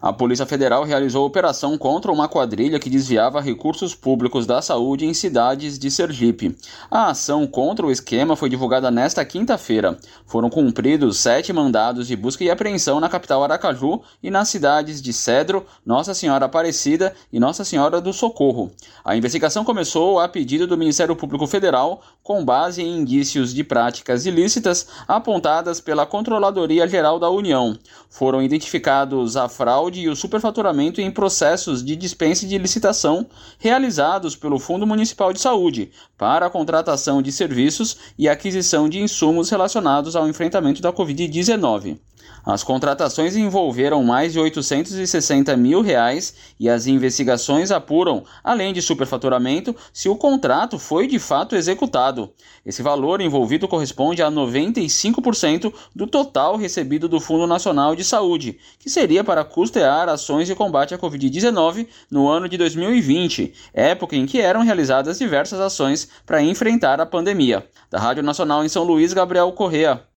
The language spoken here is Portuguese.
A Polícia Federal realizou operação contra uma quadrilha que desviava recursos públicos da saúde em cidades de Sergipe. A ação contra o esquema foi divulgada nesta quinta-feira. Foram cumpridos 7 mandados de busca e apreensão na capital Aracaju e nas cidades de Cedro, Nossa Senhora Aparecida e Nossa Senhora do Socorro. A investigação começou a pedido do Ministério Público Federal, com base em indícios de práticas ilícitas apontadas pela Controladoria Geral da União. Foram identificados a fraude e o superfaturamento em processos de dispensa de licitação realizados pelo Fundo Municipal de Saúde para a contratação de serviços e aquisição de insumos relacionados ao enfrentamento da Covid-19. As contratações envolveram mais de R$860 mil e as investigações apuram, além de superfaturamento, se o contrato foi de fato executado. Esse valor envolvido corresponde a 95% do total recebido do Fundo Nacional de Saúde, que seria para custear ações de combate à Covid-19 no ano de 2020, época em que eram realizadas diversas ações para enfrentar a pandemia. Da Rádio Nacional em São Luís, Gabriel Correa.